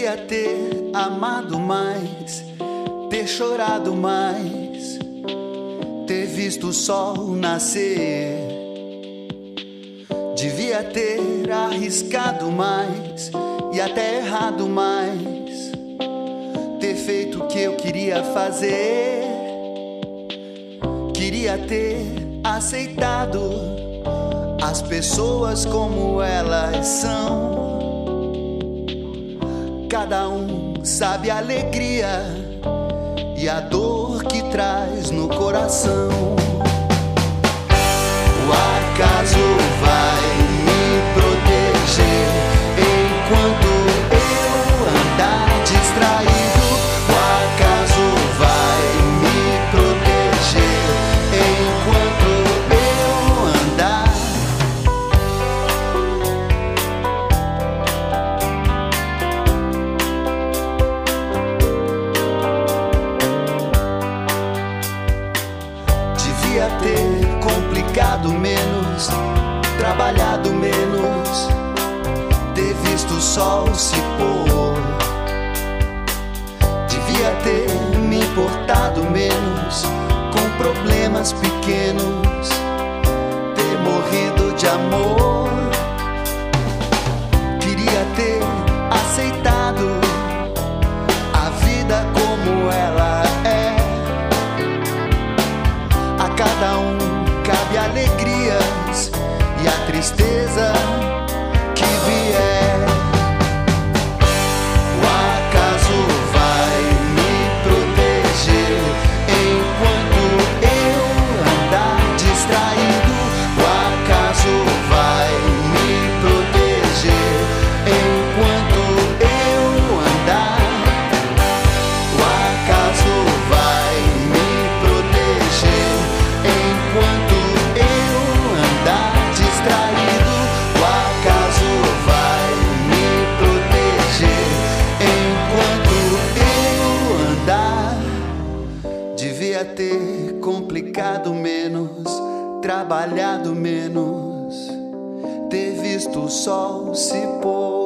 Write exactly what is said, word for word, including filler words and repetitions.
Devia ter amado mais, ter chorado mais, ter visto o sol nascer. Devia ter arriscado mais e até errado mais, ter feito o que eu queria fazer. Queria ter aceitado as pessoas como elas são. Cada um sabe a alegria e a dor que traz no coração. O acaso vai me proteger enquanto eu andar distraído. O acaso vai me proteger enquanto eu andar. Devia ter complicado menos, trabalhado menos, ter visto o sol se pôr. Devia ter me importado menos com problemas pequenos, ter morrido de amor. Queria ter aceitado a vida como ela é. A cada um cabe alegrias e a tristeza que vier. O acaso vai me proteger enquanto eu andar distraído. O acaso vai me proteger enquanto eu andar. O acaso vai me proteger enquanto eu andar distraído. O acaso vai me proteger enquanto eu andar. Devia ter complicado menos, trabalhado menos, ter visto o sol se pôr.